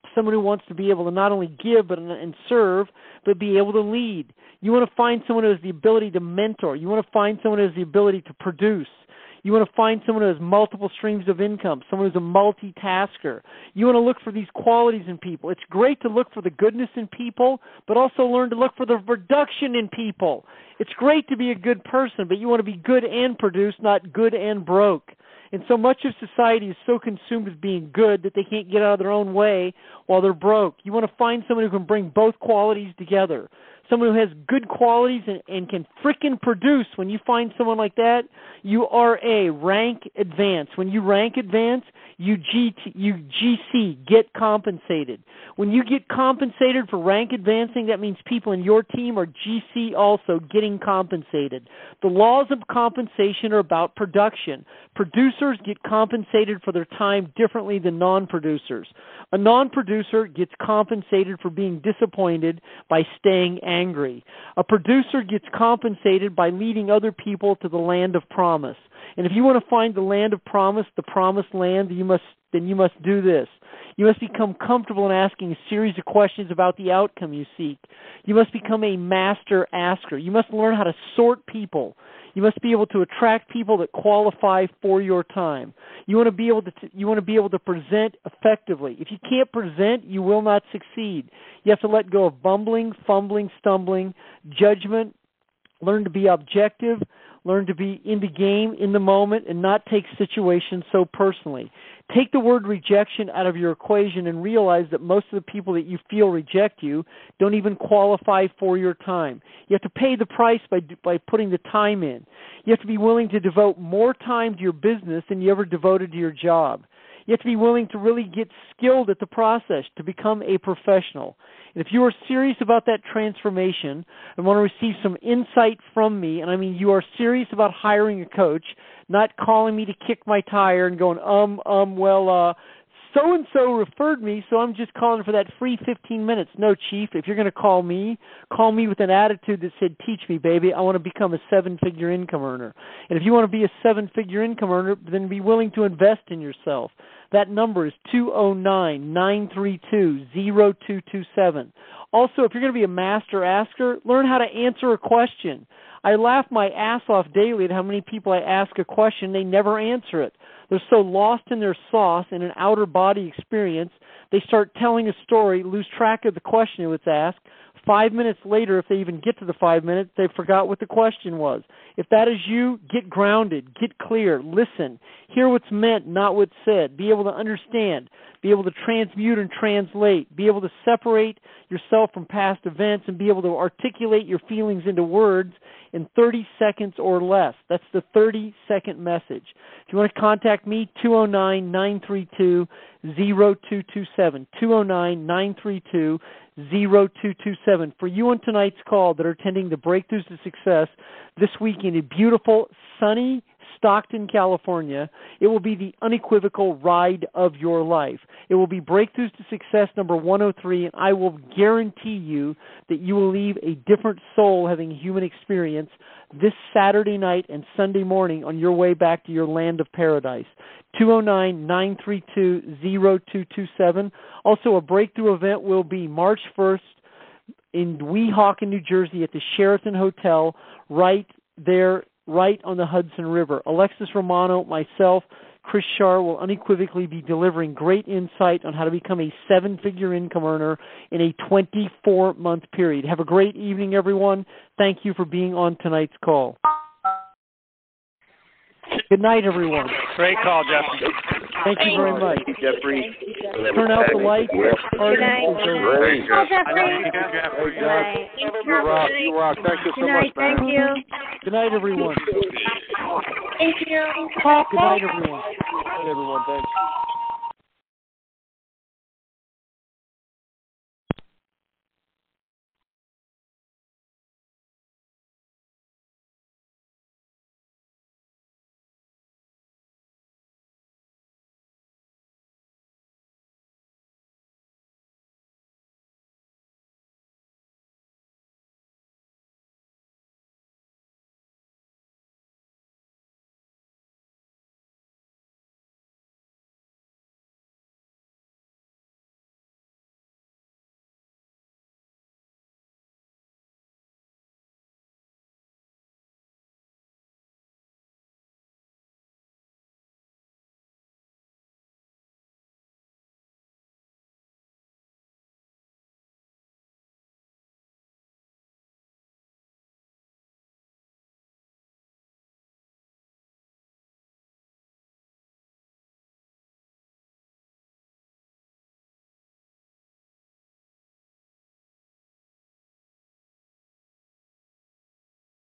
someone who wants to be able to not only give but and serve, but be able to lead. You want to find someone who has the ability to mentor. You want to find someone who has the ability to produce. You want to find someone who has multiple streams of income, someone who's a multitasker. You want to look for these qualities in people. It's great to look for the goodness in people, but also learn to look for the production in people. It's great to be a good person, but you want to be good and produce, not good and broke. And so much of society is so consumed with being good that they can't get out of their own way while they're broke. You want to find someone who can bring both qualities together. Someone who has good qualities and, and can frickin' produce. When you find someone like that, you are a rank advance. When you rank advance, you G T, you G C, get compensated. When you get compensated for rank advancing, that means people in your team are G C also getting compensated. The laws of compensation are about production. Producers get compensated for their time differently than non-producers. A non-producer gets compensated for being disappointed by staying angry. A producer gets compensated by leading other people to the land of promise. And if you want to find the land of promise, the promised land, you must, then you must do this. You must become comfortable in asking a series of questions about the outcome you seek. You must become a master asker. You must learn how to sort people. You must be able to attract people that qualify for your time. You want to be able to you want to be able to present effectively. If you can't present, you will not succeed. You have to let go of bumbling, fumbling, stumbling, judgment, learn to be objective, learn to be in the game, in the moment, and not take situations so personally. Take the word rejection out of your equation and realize that most of the people that you feel reject you don't even qualify for your time. You have to pay the price by by putting the time in. You have to be willing to devote more time to your business than you ever devoted to your job. You have to be willing to really get skilled at the process to become a professional. And if you are serious about that transformation and want to receive some insight from me, and I mean you are serious about hiring a coach, not calling me to kick my tire and going, um, um, well, uh, so-and-so referred me, so I'm just calling for that free fifteen minutes. No, Chief, if you're going to call me, call me with an attitude that said, teach me, baby. I want to become a seven-figure income earner. And if you want to be a seven-figure income earner, then be willing to invest in yourself. That number is two oh nine, nine three two, oh two two seven. Also, if you're going to be a master asker, learn how to answer a question. I laugh my ass off daily at how many people I ask a question, they never answer it. They're so lost in their sauce in an outer body experience, they start telling a story, lose track of the question that was asked. Five minutes later, if they even get to the five minutes, they forgot what the question was. If that is you, get grounded, get clear, listen, hear what's meant, not what's said, be able to understand, be able to transmute and translate, be able to separate yourself from past events, and be able to articulate your feelings into words in thirty seconds or less. That's the thirty-second message. If you want to contact me, two oh nine, nine three two, oh two two seven, two oh nine, nine three two, oh two two seven. For you on tonight's call that are attending the Breakthroughs to Success this week in a beautiful, sunny Stockton, California, it will be the unequivocal ride of your life. It will be Breakthroughs to Success number one oh three, and I will guarantee you that you will leave a different soul having a human experience this Saturday night and Sunday morning on your way back to your land of paradise. two oh nine, nine three two, oh two two seven. Also, a breakthrough event will be March first in Weehawken, New Jersey at the Sheraton Hotel right there, right on the Hudson River. Alexis Romano, myself, Chris Shar will unequivocally be delivering great insight on how to become a seven-figure income earner in a twenty-four month period. Have a great evening, everyone. Thank you for being on tonight's call. Good night, everyone. Great call, Jeffrey. Thank you very much. Jeffrey. Turn out the lights. Good night. Great, Call Jeff. Jeffrey. Hey, Good night. Jeff. You rock. You rock. Thank you so Good night. much, man. Thank you. Good night, everyone. Thank you. Good night, everyone. Good night, everyone. Thanks.